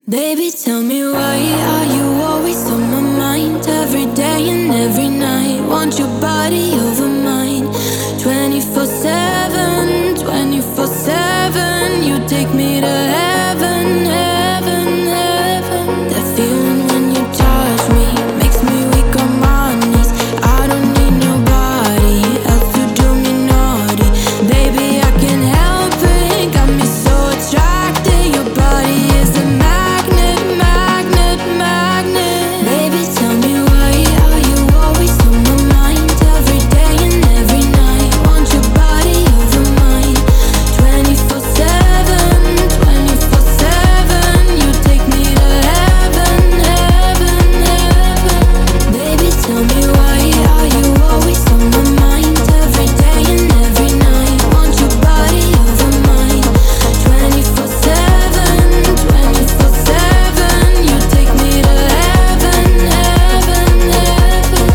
Baby, tell me why are you always on my mind? Every day and every night, want your body over mine. 24/7, 24/7. You take me to heaven, heaven, heaven. That feeling when you touch me makes me weak on my knees. I don't need nobody else to do me naughty. Baby, I can't help it, got me so attracted. Your body is a magnet, magnet, magnet. Baby, tell me why are you always on my mind? Every day and every night, want your body over mine. 24/7, 24/7. You take me to heaven, heaven, heaven. Baby, tell me why are you always on my mind? Every day and every night, want your body over mine. 24/7, 24/7. You take me to heaven, heaven, heaven.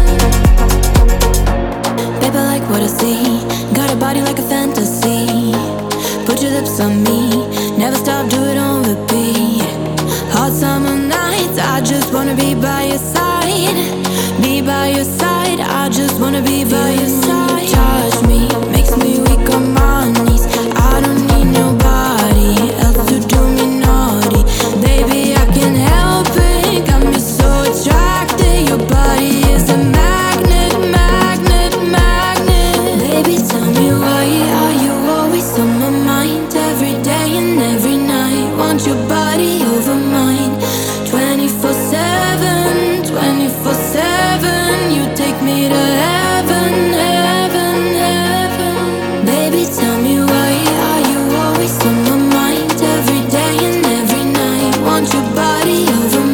Babe, I like what I see. Got a body like a fantasy. Put your lips on me, never stop, do it on repeat. Hot summer nights, I just wanna be by your side. Be by your side, I just wanna be by your side. Touch me, makes me weak on my knees. I don't need nobody else to do me naughty. Baby, I can't help it, got me so attracted. Your body is a magnet, magnet, magnet. Baby, tell me why are you always on my mind? Every day and every night, want your body over mine. 24/7, 24/7. You take me to heaven, heaven, heaven. Baby, tell me why are you always on my mind? Every day and every night, want your body over mine.